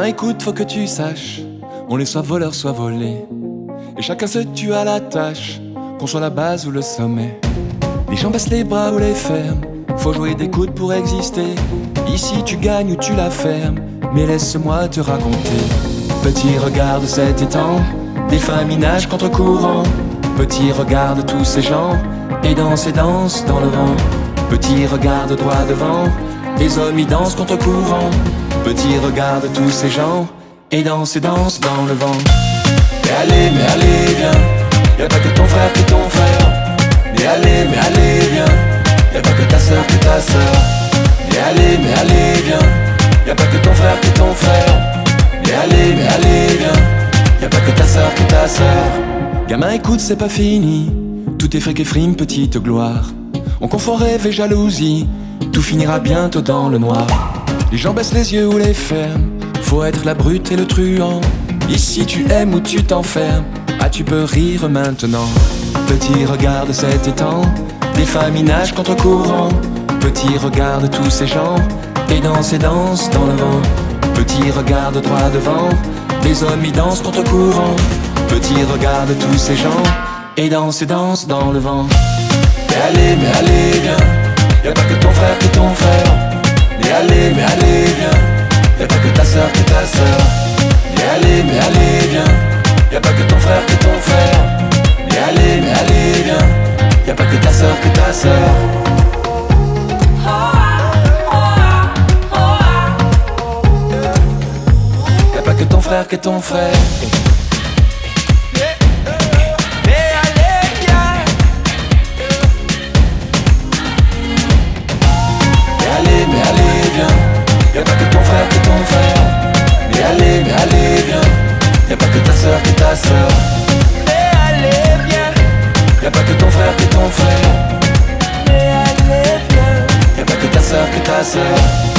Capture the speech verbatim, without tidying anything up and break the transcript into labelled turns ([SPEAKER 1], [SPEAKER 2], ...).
[SPEAKER 1] écoute, faut que tu saches, on est soit voleur, soit volé, et chacun se tue à la tâche, qu'on soit la base ou le sommet. Les gens baissent les bras ou les ferment, faut jouer des coudes pour exister. Ici tu gagnes ou tu la fermes, mais laisse-moi te raconter. Petit, regarde cet étang, des femmes y nagent contre courant. Petit, regarde tous ces gens, et dansent et dansent dans le vent. Petit, regarde droit devant, les hommes y dansent contre courant. Petit, regarde tous ces gens, et dansent et dansent dans le vent. Mais allez, mais allez, viens, y'a pas que ton frère qui est ton frère. Mais allez, mais allez, viens, y'a pas que ta sœur que ta sœur. Mais allez, mais allez, viens, y'a pas que ton frère qui est ton frère. Mais allez, mais allez, viens, y'a pas que ta sœur que ta sœur. Gamin, écoute, c'est pas fini, tout est fric et frime, petite gloire. On confond rêve et jalousie, tout finira bientôt dans le noir. Les gens baissent les yeux ou les ferment, faut être la brute et le truand. Ici tu aimes ou tu t'enfermes, ah tu peux rire maintenant. Petit, regarde cet étang, des femmes y nagent contre courant. Petit, regarde tous ces gens, et dansent et dansent dans le vent. Petit, regarde droit devant, les hommes y dansent contre courant. Petit, regarde tous ces gens, et dansent et dansent dans le vent. Mais allez, mais allez, viens, y'a pas que ton frère qui est ton frère. Mais allez, mais allez, viens, y'a pas que ta sœur qui est ta sœur. Mais allez, mais allez, viens, y'a pas que ton frère qui est ton frère. Mais allez, mais allez, viens, y'a pas que ta sœur que ta sœur. Y'a pas que ton frère qui est ton frère. Mais allez, viens. Mais allez, mais allez, viens, y'a pas que ton frère qui est ton frère. Mais allez, mais allez, viens, y'a pas que ta sœur qui est ta sœur. Mais allez, viens, y'a pas que ton frère qui est ton frère. Mais allez, viens, y'a pas que ta sœur qui est ta sœur.